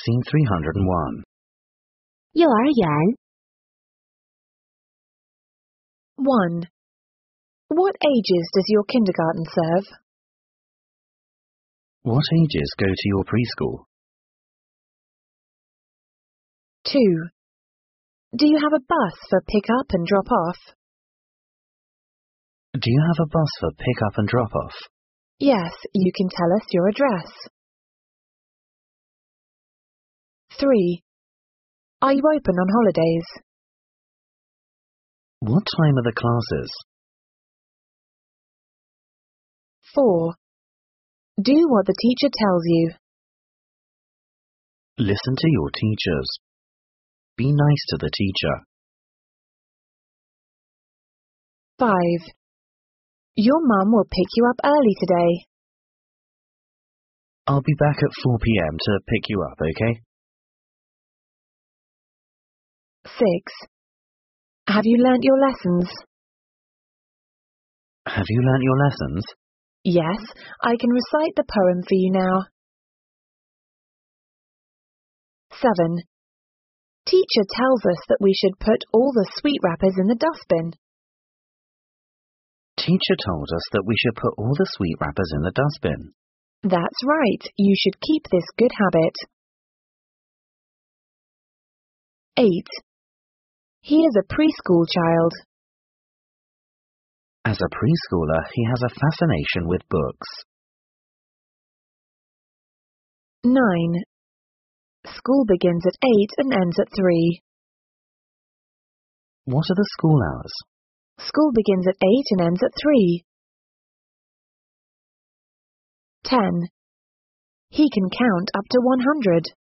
Scene 301. 幼儿园 1. What ages does your kindergarten serve? What ages go to your preschool? 2. Do you have a bus for pick-up and drop-off? Do you have a bus for pick-up and drop-off? Yes, you can tell us your address. 3. Are you open on holidays? What time are the classes? 4. Do what the teacher tells you. Listen to your teachers. Be nice to the teacher. 5. Your mum will pick you up early today. I'll be back at 4 p.m. to pick you up, okay? 6. Have you learnt your lessons? Have you learnt your lessons? Yes, I can recite the poem for you now. 7. Teacher tells us that we should put all the sweet wrappers in the dustbin. Teacher told us that we should put all the sweet wrappers in the dustbin. That's right, you should keep this good habit. 8. He is a preschool child. As a preschooler, he has a fascination with books. 9. School begins at 8 and ends at 3. What are the school hours? School begins at 8 and ends at 3. 10. He can count up to 100.